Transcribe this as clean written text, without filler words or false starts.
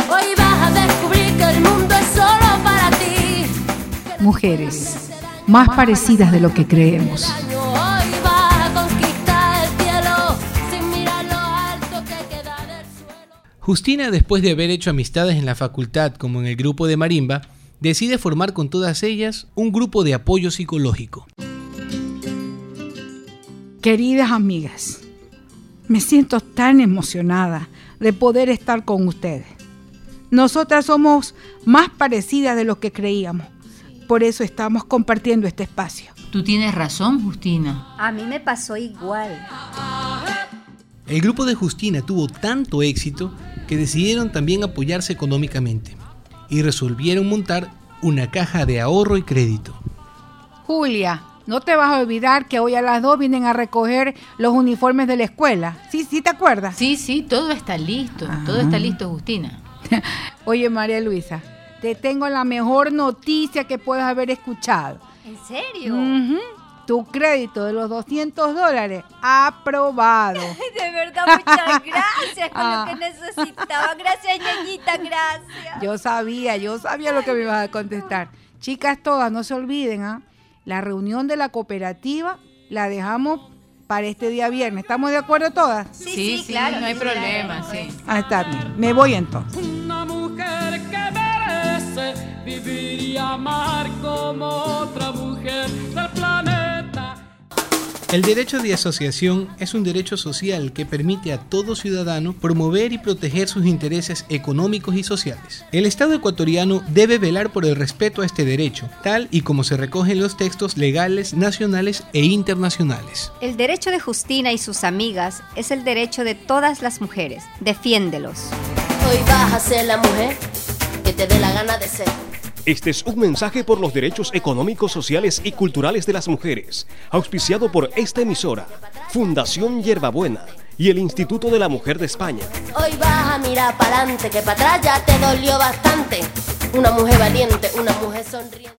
Hoy vas a descubrir que el mundo es solo para ti. Mujeres, más parecidas de lo que creemos. Hoy vas a conquistar el cielo sin mirar lo alto que queda del suelo. Justina, después de haber hecho amistades en la facultad como en el grupo de marimba, decide formar con todas ellas un grupo de apoyo psicológico. Queridas amigas, me siento tan emocionada de poder estar con ustedes. Nosotras somos más parecidas de lo que creíamos. Por eso estamos compartiendo este espacio. Tú tienes razón, Justina. A mí me pasó igual. El grupo de Justina tuvo tanto éxito que decidieron también apoyarse económicamente y resolvieron montar una caja de ahorro y crédito. Julia, no te vas a olvidar que hoy a las 2 vienen a recoger los uniformes de la escuela. ¿Sí te acuerdas? Sí, todo está listo. Todo está listo, Justina. Oye, María Luisa, te tengo la mejor noticia que puedas haber escuchado. ¿En serio? Tu crédito de los $200 aprobado. De verdad, muchas gracias con lo que necesitaba. Gracias, ñañita, gracias. Yo sabía lo que me ibas a contestar. Chicas todas, no se olviden, la reunión de la cooperativa la dejamos para este día viernes. ¿Estamos de acuerdo todas? Sí, claro, no hay problema, sí. Está bien. Me voy entonces. Una mujer que merece vivir y amar como otra mujer del planeta. El derecho de asociación es un derecho social que permite a todo ciudadano promover y proteger sus intereses económicos y sociales. El Estado ecuatoriano debe velar por el respeto a este derecho, tal y como se recoge en los textos legales nacionales e internacionales. El derecho de Justina y sus amigas es el derecho de todas las mujeres. Defiéndelos. Hoy vas a ser la mujer que te dé la gana de ser. Este es un mensaje por los derechos económicos, sociales y culturales de las mujeres, auspiciado por esta emisora, Fundación Hierbabuena y el Instituto de la Mujer de España. Hoy vas a mirar para adelante, que para atrás ya te dolió bastante. Una mujer valiente, una mujer sonriente.